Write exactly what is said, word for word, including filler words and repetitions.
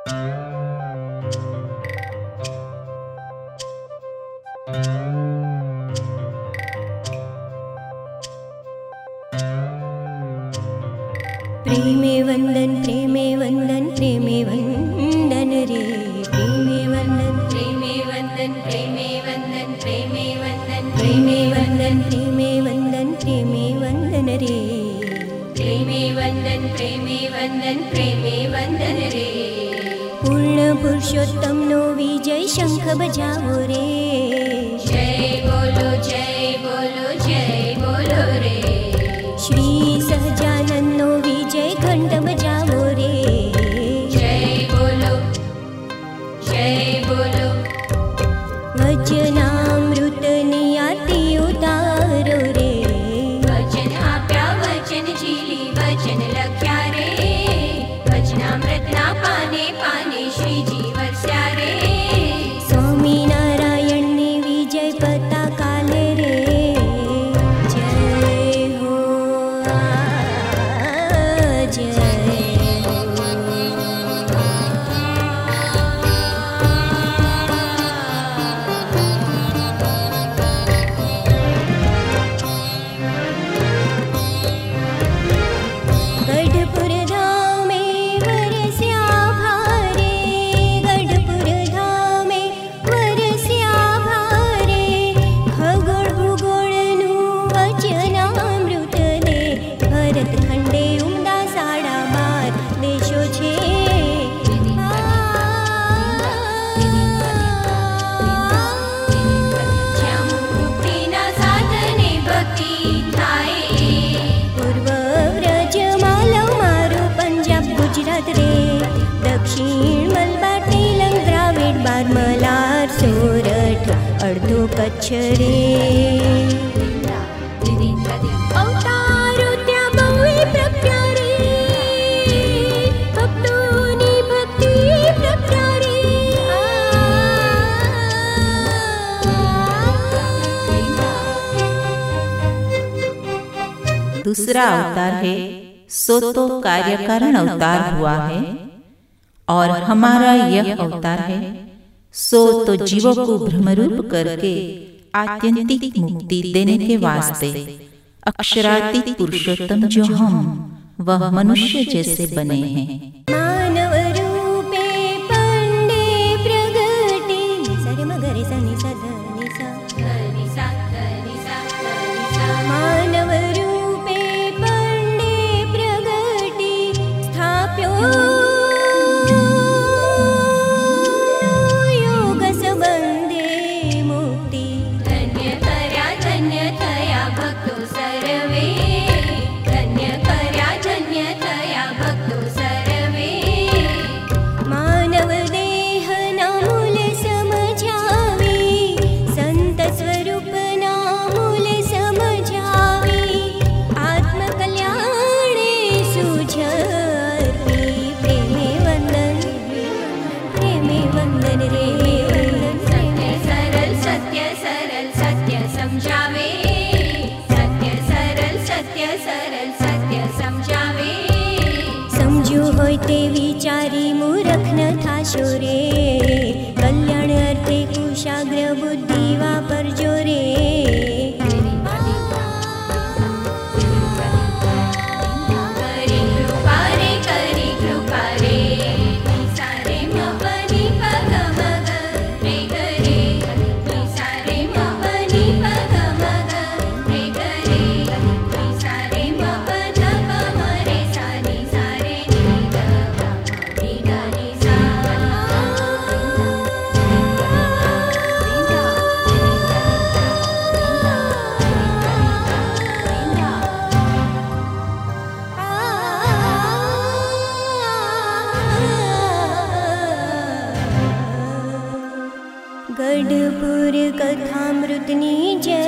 प्रेमे वंदन प्रेमे वंदन प्रेमे वंदन रे प्रेमे वंदन प्रेमे वंदन प्रेमे वंदन प्रेमे वंदन प्रेमे वंदन प्रेमे वंदन प्रेमे वंदन रे प्रेमे वंदन प्रेमे वंदन प्रेमे वंदन रे। पूर्ण पुरुषोत्तम नो विजय शंख बजावो रे, जय बोलो जय बोलो जय बोलो रे। श्री सहजानंद नो विजय घंट बजावो रे, जय बोलो जय बोलो। वचनामृतनी आरती उतारो रे, वचन आप्या वचन झीली वचन लख्या रे। वचनामृतना पाने पाने श्रीजी वरस्या रे। स्वामीनारायण ने विजय पताका ले रे, जय हो जय हो। गढ़पुर धामे वरस्या भारे, गढ़पुर धामे वरस्या भारे। खगोळ भूगोळनु वचनामृत दे, भरत खंडे उमदा साડા બાર દેશો છે। જ્યાં મુક્તિના સાધને ભક્તિ થાય। પૂર્વ વ્રજમાલવ મારું પંજાબ ગુજરાત રે, દક્ષિણ મલબાર તેલંગ દ્રાવિડ બાર મલાર સોરઠ અડધો કચ્છ રે। અવતારો ત્યાં બહુએ પ્રખ્યા રે, ભક્તોની ભક્તિ પ્રખ્યા રે। दूसरा अवतार है सो तो कार्य कारण अवतार हुआ है, और हमारा यह अवतार है सो तो जीवों को ब्रह्मरूप करके आत्यंतिक मुक्ति देने के वास्ते अक्षरातीत पुरुषोत्तम जो हम वह मनुष्य जैसे बने हैं। मानव रूपे पंडे प्रगटे, सरे मगरे सनि सधनि सा धनि सा धनि सा धनि सा। मानव रूपे पंडे प्रगटे, स्थाप्यो योग संबंधे मुक्ति। धन्य कर्या धन्य थया भक्तो सर्वे, धन्य कर्या धन्य थया भक्तो सर्वे। मानव देहना मूल समझावी, संत स्वरूपना मूल समझावी। आत्मकल्याणे सुझर्पी, प्रेमे वंदन प्रेमे वंदन रे। सत्य सरल सत्य सरल सत्य समझावे, सत्य सरल सत्य सरल सत्य समझावे। समझू होय ते विचारी मूर्ख न थाशो रे, कल्याण अर्थे कुशाग्र बुद्धि वापरजो रे। करी कृपा रे करी कृपा रे, निसा रे म प नि प ग म ग रे ग रे। निसा रे म प नि प ग म ग रे ग रे। निसा रे म प ध प म रे सा नि सा रे नि ग ग नि ग नि सा। गढ़पुर कथामृतनी जय